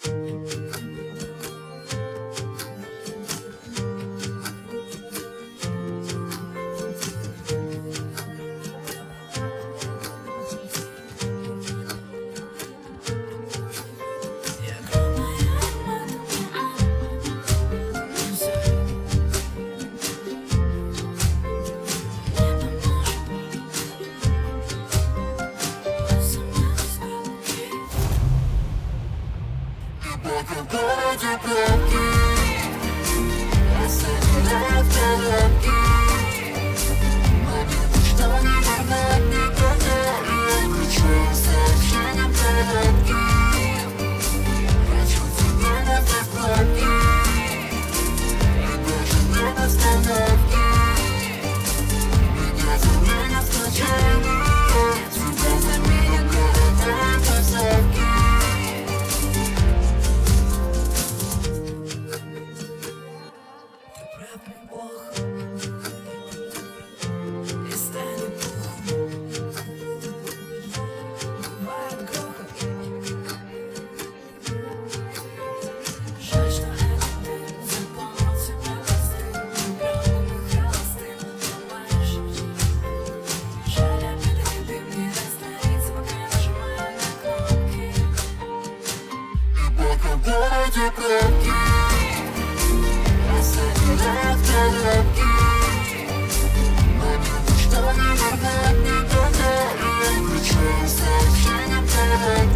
В городе пробки, оставляют коробки. Момент, что не вернет никогда. Я включаю сообщения короткие. Хочу тебя на закладке и даже не на остановке. Меня заменят случайно, тебя заменят города и тусовки. В городе пробки, оставляют коробки. Момент, что не вернет никогда. Я включаю сообщения короткие.